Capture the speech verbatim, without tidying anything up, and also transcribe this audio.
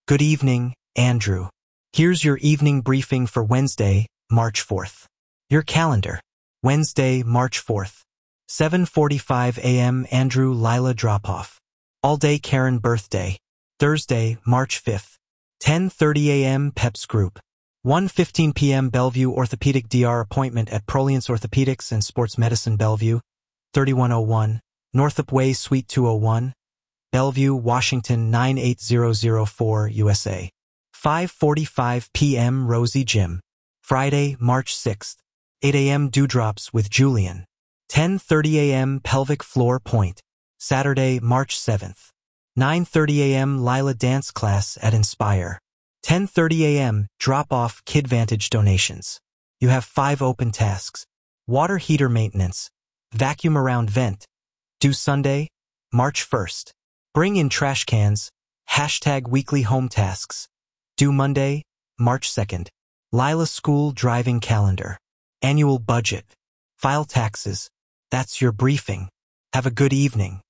Good evening, Andrew. Here's your evening briefing for Wednesday, March fourth. Your calendar. Wednesday, March fourth. seven forty-five a m Andrew Lila drop-off. All day Karen birthday. Thursday, March fifth. ten thirty a m Peps Group. one fifteen p m Bellevue Orthopedic D R appointment at Proliance Orthopedics and Sports Medicine Bellevue, thirty-one oh one, Northup Way Suite two oh one, Bellevue, Washington nine eight zero zero four, U S A. five forty-five p m Rosie Gym. Friday, March sixth. eight a m Dewdrops with Julian. ten thirty a m Pelvic Floor Point. Saturday, March seventh. nine thirty a m Lila Dance Class at Inspire. ten thirty a m Drop-off KidVantage donations. You have five open tasks. Water heater maintenance. Vacuum around vent. Due Sunday, March first. Bring in trash cans. Hashtag weekly home tasks. Due Monday, March second. Lila School driving calendar. Annual budget. File taxes. That's your briefing. Have a good evening.